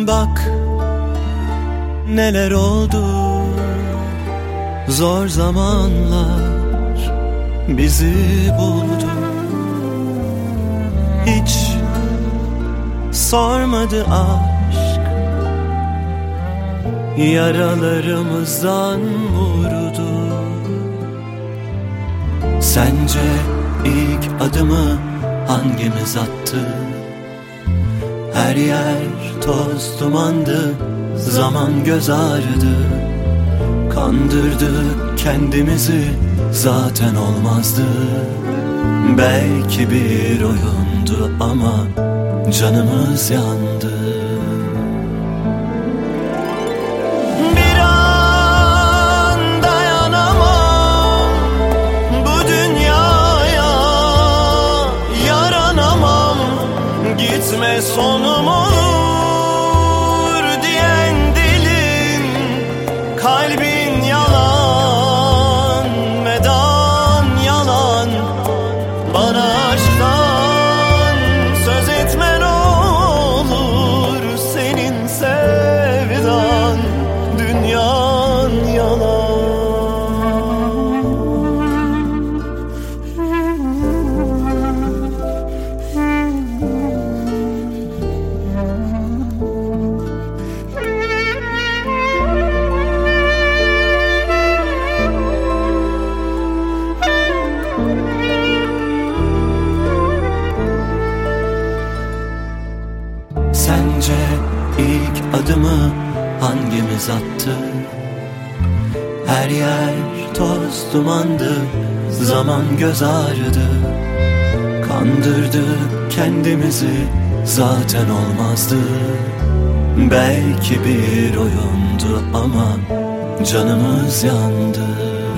Bak neler oldu, zor zamanlar bizi buldu. Hiç sormadı aşk, yaralarımızdan vurdu. Sence ilk adımı hangimiz attı? Her yer toz dumandı, zaman göz ağrıdı. Kandırdık kendimizi, zaten olmazdı. Belki bir oyundu ama canımız yandı. Bir an dayanamam bu dünyaya, yaranamam, gitme sonum olur diyen dilin, kalbin yalan, medan yalan. Bana aşktan söz etme ne olur, senin sevdan dünyan yalan. Sence ilk adımı hangimiz attı? Her yer toz dumandı, zaman göz ağrıdı. Kandırdık kendimizi, zaten olmazdı. Belki bir oyundu ama canımız yandı.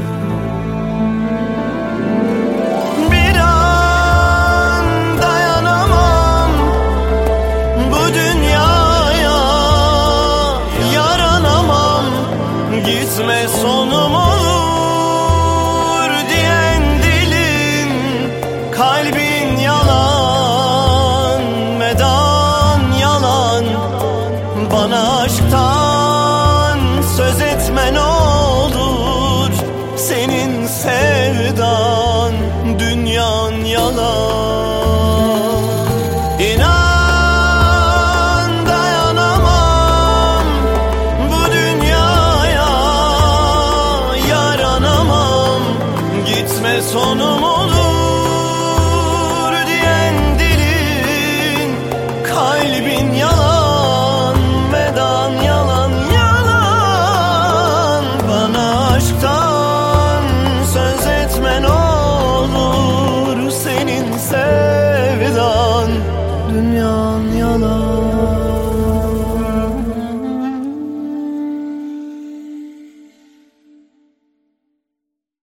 Gitme sonum olur diyen dilin, kalbin yalan, medan yalan. Bana aşktan söz etme ne olur, senin sevdan dünyan yalan. İnan gitme sonum olur diyen dilin, kalbin yalan, medan yalan yalan. Bana aşktan söz etme ne olur, senin sevdan dünya